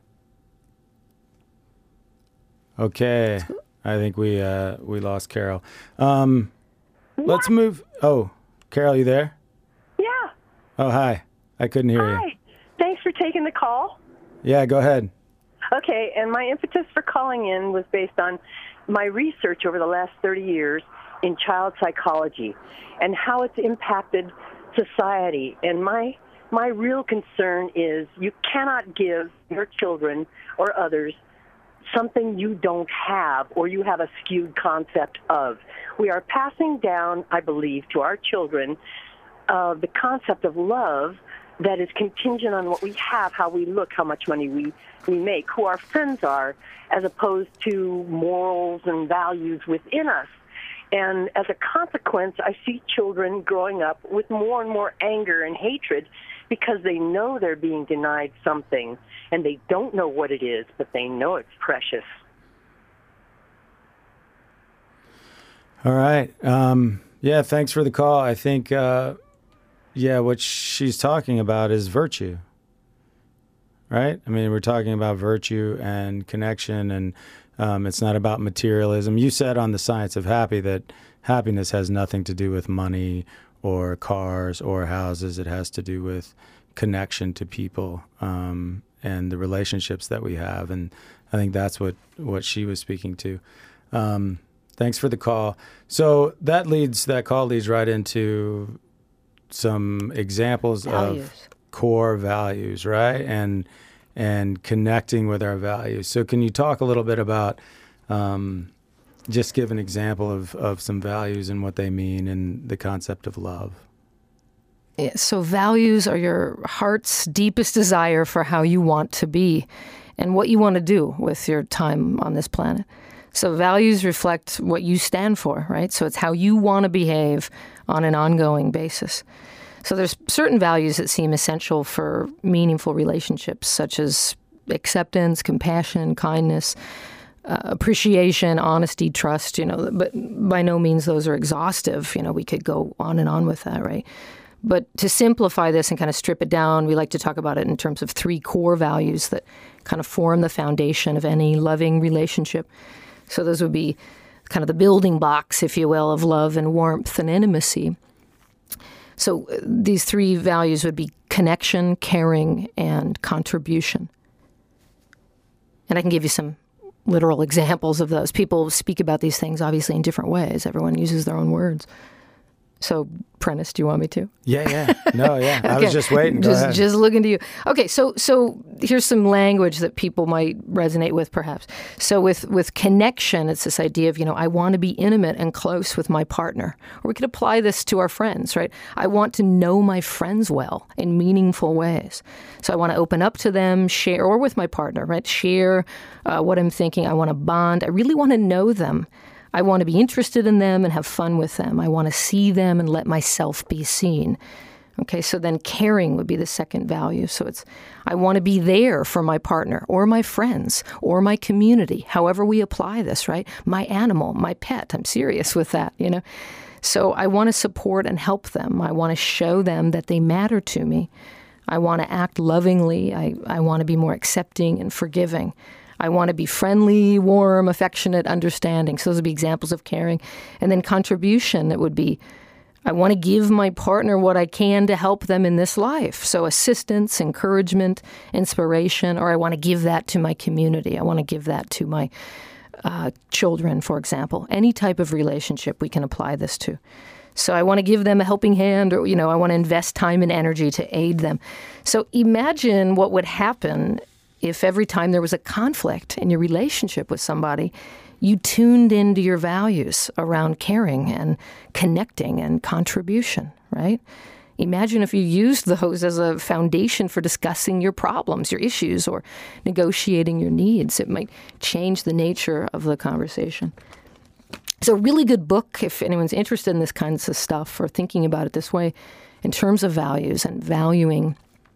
Okay. I think we uh, we lost Carol. Um, let's move. Oh, Carol, you there? Yeah. Oh, hi. I couldn't hear Hi. you. Thanks for taking the call. Yeah, go ahead. Okay, and my impetus for calling in was based on my research over the last thirty years in child psychology and how it's impacted society. And my my real concern is you cannot give your children or others something you don't have or you have a skewed concept of. We are passing down, I believe, to our children uh, the concept of love that is contingent on what we have, how we look, how much money we, we make, who our friends are, as opposed to morals and values within us. And as a consequence, I see children growing up with more and more anger and hatred because they know they're being denied something, and they don't know what it is, but they know it's precious. All right. Um, yeah, thanks for the call. I think, uh, yeah, what she's talking about is virtue, right? I mean, we're talking about virtue and connection, and um, it's not about materialism. You said on The Science of Happy that happiness has nothing to do with money or cars or houses. It has to do with connection to people um, and the relationships that we have. And I think that's what, what she was speaking to. Um, thanks for the call. So that leads, that call leads right into some examples Values. of core values, right? And and connecting with our values. So can you talk a little bit about, um, just give an example of, of some values and what they mean and the concept of love? Yeah, so values are your heart's deepest desire for how you want to be and what you want to do with your time on this planet. So values reflect what you stand for, right? So it's how you want to behave on an ongoing basis. So there's certain values that seem essential for meaningful relationships, such as acceptance, compassion, kindness, uh, appreciation, honesty, trust, you know, but by no means those are exhaustive. You know, we could go on and on with that, right? But to simplify this and kind of strip it down, we like to talk about it in terms of three core values that kind of form the foundation of any loving relationship. So those would be kind of the building blocks, if you will, of love and warmth and intimacy. So these three values would be connection, caring, and contribution. And I can give you some literal examples of those. People speak about these things, obviously, in different ways. Everyone uses their own words. So, Prentice, do you want me to? Yeah, yeah. No, yeah. I Okay. was just waiting. Go just, ahead. Just looking to you. Okay, so so here's some language that people might resonate with, perhaps. So with, with connection, it's this idea of, you know, I want to be intimate and close with my partner. Or we could apply this to our friends, right? I want to know my friends well in meaningful ways. So I want to open up to them, share, or with my partner, right? Share uh, what I'm thinking. I want to bond. I really want to know them. I want to be interested in them and have fun with them. I want to see them and let myself be seen. Okay, so then caring would be the second value. So it's, I want to be there for my partner or my friends or my community, however we apply this, right? My animal, my pet, I'm serious with that, you know? So I want to support and help them. I want to show them that they matter to me. I want to act lovingly. I, I want to be more accepting and forgiving. I want to be friendly, warm, affectionate, understanding. So those would be examples of caring. And then contribution, it would be, I want to give my partner what I can to help them in this life. So assistance, encouragement, inspiration, or I want to give that to my community. I want to give that to my uh, children, for example. Any type of relationship we can apply this to. So I want to give them a helping hand, or, you know, I want to invest time and energy to aid them. So imagine what would happen if every time there was a conflict in your relationship with somebody, you tuned into your values around caring and connecting and contribution, right? Imagine if you used those as a foundation for discussing your problems, your issues, or negotiating your needs. It might change the nature of the conversation. It's a really good book if anyone's interested in this kinds of stuff or thinking about it this way in terms of values and valuing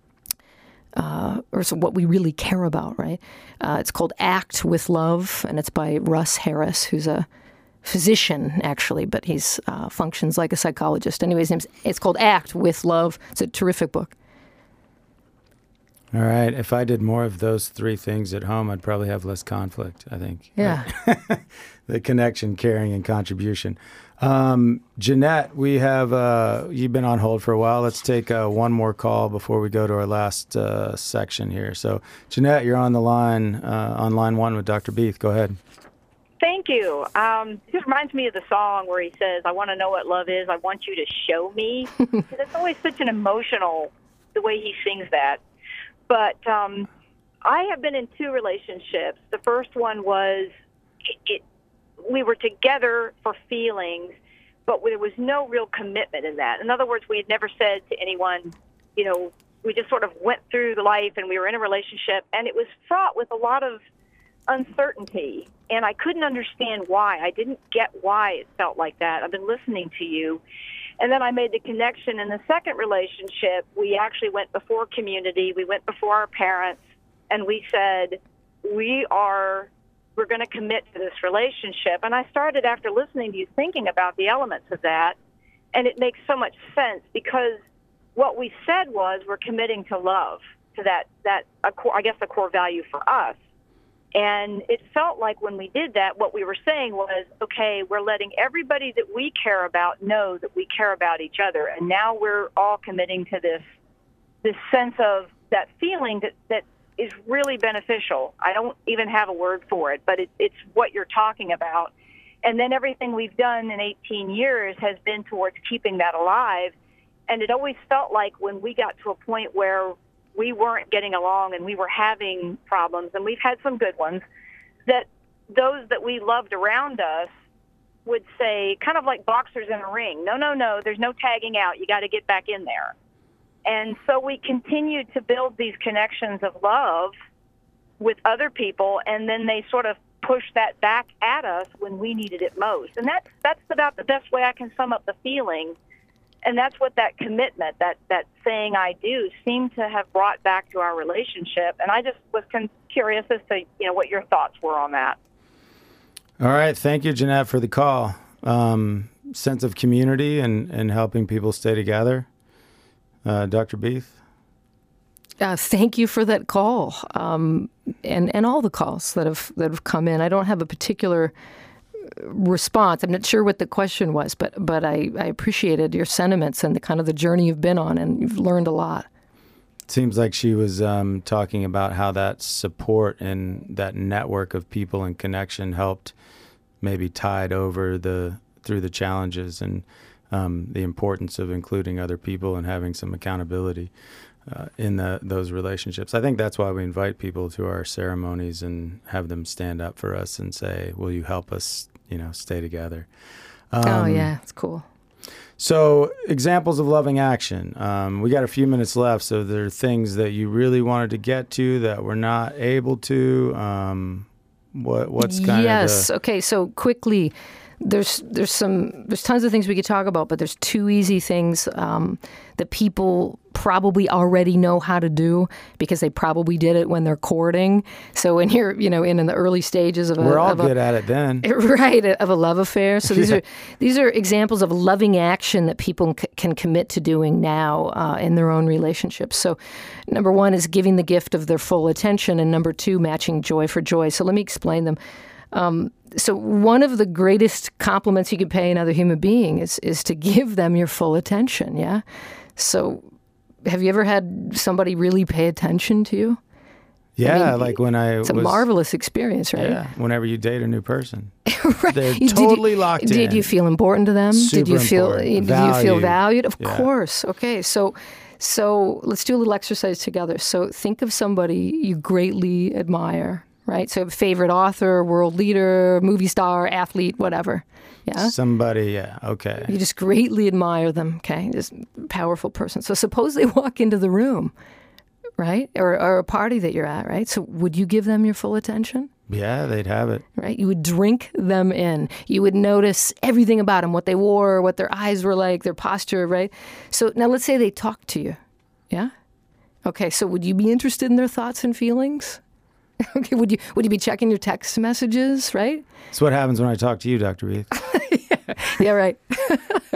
Uh, or so what we really care about, right? Uh, it's called Act with Love, and it's by Russ Harris, who's a physician, actually, but he's uh, functions like a psychologist. Anyways, it's called Act with Love. It's a terrific book. All right. If I did more of those three things at home, I'd probably have less conflict, I think. Yeah. The connection, caring, and contribution. Um, Jeanette, we have, uh, you've been on hold for a while. Let's take uh, one more call before we go to our last uh, section here. So, Jeanette, you're on the line, uh, on line one with Doctor Beith. Go ahead. Thank you. Um, this reminds me of the song where he says, I want to know what love is. I want you to show me. It's always such an emotional, the way he sings that. But um, I have been in two relationships. The first one was, it, it, we were together for feelings, but there was no real commitment in that. In other words, we had never said to anyone, you know, we just sort of went through the life and we were in a relationship, and it was fraught with a lot of uncertainty. And I couldn't understand why. I didn't get why it felt like that. I've been listening to you. And then I made the connection in the second relationship. We actually went before community. We went before our parents, and we said, we are, we're going to commit to this relationship. And I started, after listening to you, thinking about the elements of that. And it makes so much sense, because what we said was we're committing to love, to that, that a core, I guess, a core value for us. And it felt like when we did that, what we were saying was, okay, we're letting everybody that we care about know that we care about each other. And now we're all committing to this this sense of that feeling that, that is really beneficial. I don't even have a word for it, but it, it's what you're talking about. And then everything we've done in eighteen years has been towards keeping that alive. And it always felt like when we got to a point where we weren't getting along and we were having problems, and we've had some good ones, that those that we loved around us would say, kind of like boxers in a ring, no, no, no, there's no tagging out. You got to get back in there. And so we continued to build these connections of love with other people, and then they sort of pushed that back at us when we needed it most. And that's, that's about the best way I can sum up the feeling. And that's what that commitment, that, that saying I do, seemed to have brought back to our relationship. And I just was con- curious as to, you know, what your thoughts were on that. All right. Thank you, Jeanette, for the call. Um, sense of community and, and helping people stay together. Uh, Doctor Beith? Uh, thank you for that call, um, and, and all the calls that have that have come in. I don't have a particular response. I'm not sure what the question was, but but I, I appreciated your sentiments and the kind of the journey you've been on, and you've learned a lot. It seems like she was um, talking about how that support and that network of people and connection helped maybe tide over the through the challenges, and um, the importance of including other people and having some accountability uh, in the, those relationships. I think that's why we invite people to our ceremonies and have them stand up for us and say, will you help us, you know, stay together? Um, oh, yeah, it's cool. So examples of loving action. Um, we got a few minutes left, so there are things that you really wanted to get to that we're not able to. Um, what what's kind yes. of the... Okay, so quickly, there's there's some there's tons of things we could talk about, but there's two easy things um, that people probably already know how to do because they probably did it when they're courting. So when you're, you know, in, in the early stages of a... We're all of good a, at it then. Right, of a love affair. So these Yeah. are these are examples of loving action that people c- can commit to doing now uh, in their own relationships. So number one is giving the gift of their full attention, and number two, matching joy for joy. So let me explain them. Um, so one of the greatest compliments you can pay another human being is is to give them your full attention, yeah? So have you ever had somebody really pay attention to you? Yeah, I mean, like when I It's a was, marvelous experience, right? Yeah, whenever you date a new person. Right. They're You- did totally you, locked Did in. you feel important to them? Did Super you feel important. Did you feel Valued. valued? Of Yeah. course. Okay, so so let's do a little exercise together. So think of somebody you greatly admire, right? So a favorite author, world leader, movie star, athlete, whatever. Yeah. Somebody, yeah, okay. You just greatly admire them, okay? Just powerful person. So suppose they walk into the room, right? Or, or a party that you're at, right? So would you give them your full attention? Yeah, they'd have it. Right? You would drink them in. You would notice everything about them, what they wore, what their eyes were like, their posture, right? So now let's say they talk to you, yeah? Okay, so would you be interested in their thoughts and feelings? Okay, would you would you be checking your text messages, right? That's what happens when I talk to you, Doctor Beith. Yeah, right.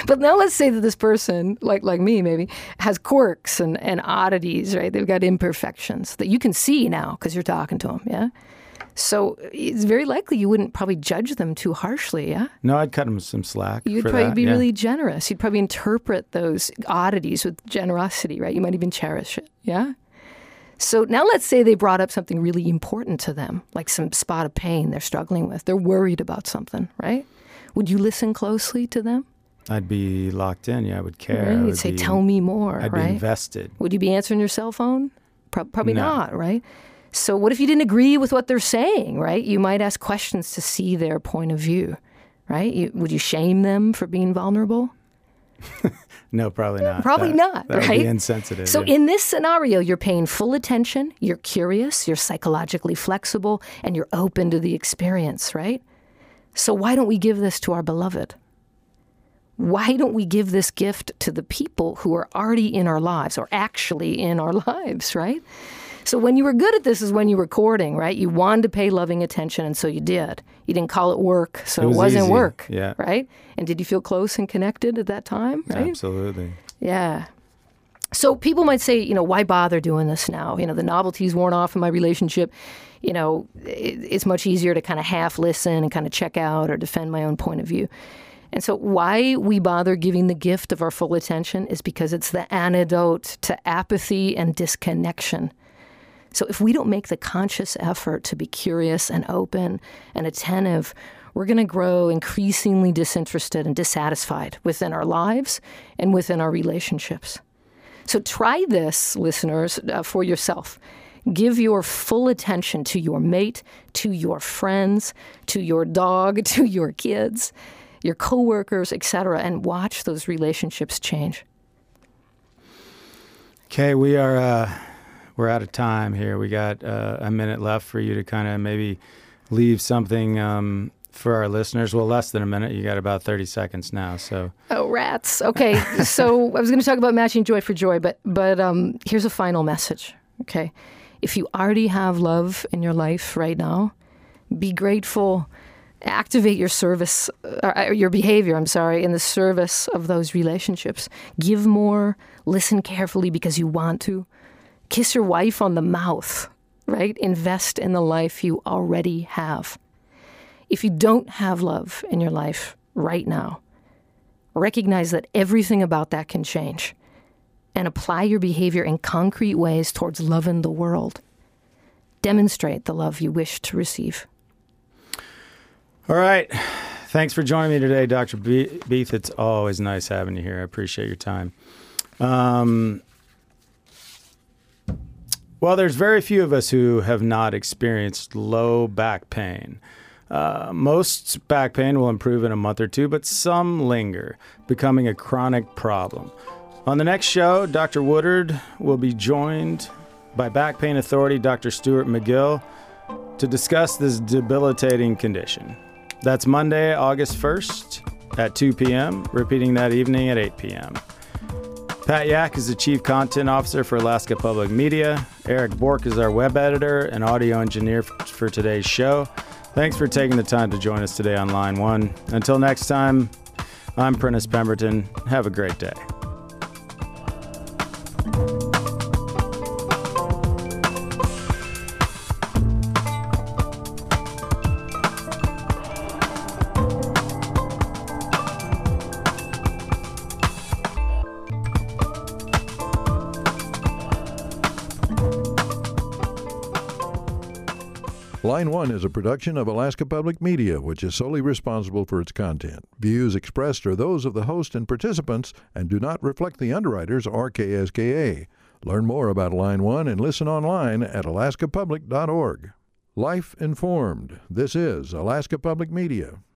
But now let's say that this person, like like me maybe, has quirks and, and oddities, right? They've got imperfections that you can see now because you're talking to them, yeah? So it's very likely you wouldn't probably judge them too harshly, yeah? No, I'd cut them some slack. You'd for probably that, be yeah. really generous. You'd probably interpret those oddities with generosity, right? You might even cherish it, yeah? So now let's say they brought up something really important to them, like some spot of pain they're struggling with. They're worried about something, right? Would you listen closely to them? I'd be locked in. Yeah, I would care. Right? I You'd would say, be, tell me more, I'd right? be invested. Would you be answering your cell phone? Pro- probably No. not, right? So what if you didn't agree with what they're saying, right? You might ask questions to see their point of view, right? You, would you shame them for being vulnerable? No, probably not. Probably that, not, that right? Would be insensitive. So yeah. in this scenario, you're paying full attention, you're curious, you're psychologically flexible, and you're open to the experience, right? So why don't we give this to our beloved? Why don't we give this gift to the people who are already in our lives or actually in our lives, right? So when you were good at this is when you were courting, right? You wanted to pay loving attention, and so you did. You didn't call it work, so It it, was wasn't easy, work, yeah. right? And did you feel close and connected at that time, right? Absolutely. Yeah. So people might say, you know, why bother doing this now? You know, the novelty's worn off in my relationship. You know, it, it's much easier to kind of half listen and kind of check out or defend my own point of view. And so why we bother giving the gift of our full attention is because it's the antidote to apathy and disconnection. So if we don't make the conscious effort to be curious and open and attentive, we're going to grow increasingly disinterested and dissatisfied within our lives and within our relationships. So try this, listeners, uh, for yourself. Give your full attention to your mate, to your friends, to your dog, to your kids, your coworkers, et cetera, and watch those relationships change. Okay, we are uh, we're out of time here. We got uh, a minute left for you to kind of maybe leave something um, for our listeners. Well, less than a minute. You got about thirty seconds now. So. Oh, rats. Okay, so I was going to talk about matching joy for joy, but but um, here's a final message. Okay, if you already have love in your life right now, be grateful. Activate your service, or your behavior, I'm sorry, in the service of those relationships. Give more, listen carefully because you want to. Kiss your wife on the mouth, right? Invest in the life you already have. If you don't have love in your life right now, recognize that everything about that can change and apply your behavior in concrete ways towards loving the world. Demonstrate the love you wish to receive. All right. Thanks for joining me today, Doctor Beith. It's always nice having you here. I appreciate your time. Um, well, there's very few of us who have not experienced low back pain. Uh, most back pain will improve in a month or two, but some linger, becoming a chronic problem. On the next show, Doctor Woodard will be joined by back pain authority Doctor Stuart McGill to discuss this debilitating condition. That's Monday, August first at two p.m., repeating that evening at eight p.m. Pat Yak is the Chief Content Officer for Alaska Public Media. Eric Bork is our web editor and audio engineer for today's show. Thanks for taking the time to join us today on Line One. Until next time, I'm Prentice Pemberton. Have a great day. Line One is a production of Alaska Public Media, which is solely responsible for its content. Views expressed are those of the host and participants and do not reflect the underwriters or K S K A. Learn more about Line One and listen online at alaska public dot org. Life Informed. This is Alaska Public Media.